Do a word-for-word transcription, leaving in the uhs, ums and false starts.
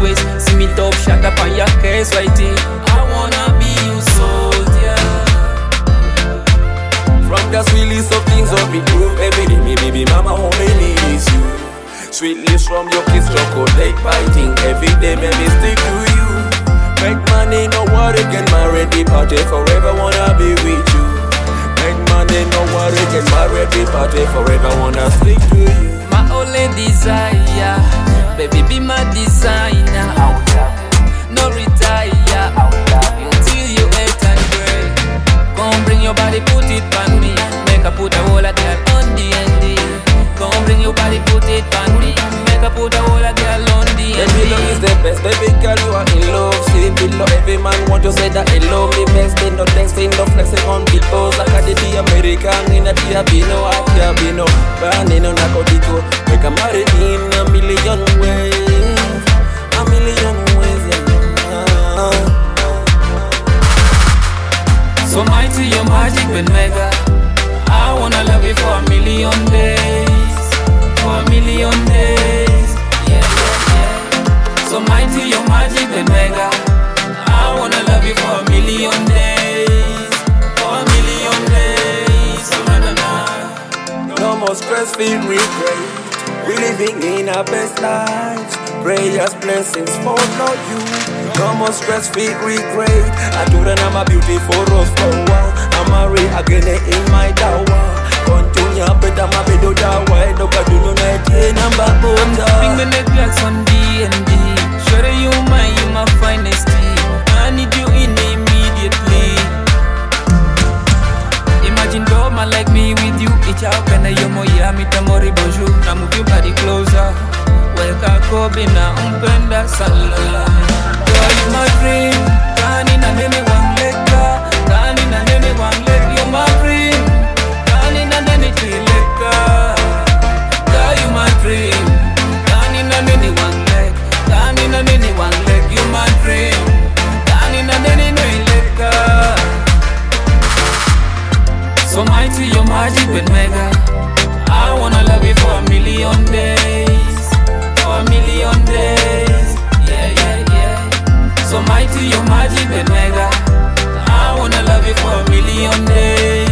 waist. See me top shot up on your case, whitey. I wanna be you soldier. From the sweetest of things of me prove every day, me baby mama how many is you. Sweetness from your kiss, chocolate biting. Every day, baby, stick to you. Make money, no worry, get married, be party forever, wanna be with you. Make money, no worry, get married, be party forever, wanna stick to you. My only desire, baby, be my designer. No retire, until you eight and gray. Come bring your body, put it on me. Make a put a whole of girl on the end. Come bring your body, put it on me. Make a put a whole of girl on the end. Baby, love is the best, baby girl, you are in love. See below, every man want to say that he love me best. They no texting, no flexing on people's like I did the American in a Tiabino, a Tiabino. Banning on a codico, we can marry in a million ways. A million ways, yeah. So mighty, your magic with mega. I wanna love you for a million days. For a million days. Yeah, yeah, yeah. So mighty, your magic with mega. I wanna love you for a million days. For a million days. So na na na. No more stress, feel regret. We living in our best lives. Prayers, blessings for no you. No more stress, feel regret. I do that I'm a beautiful rose flower. I'm married again in my tower. Continue, but I'm a bit of that way. No, but do not let it number one. Bring the necklace on D and D. Sure you my, you my finest tea. I need you in immediately. Imagine Doma like me with you. Each out and you mo ya mi tamori bonjour. Now move your body closer. Weka kobe na umpenda salala. Girl, you my dream. Kani na nene one leg ka. Kani na nene one leg. You my dream. Kani na nene three leg ka. Girl, you my dream. Kani na nene one leg. Kani na nene one leg. You my dream. Kani na nene three leg ka. So mighty, your magic with mega. I wanna love you for a million days. For a million days. Yeah, yeah, yeah. So mighty, your magic with mega. I wanna love you for a million days.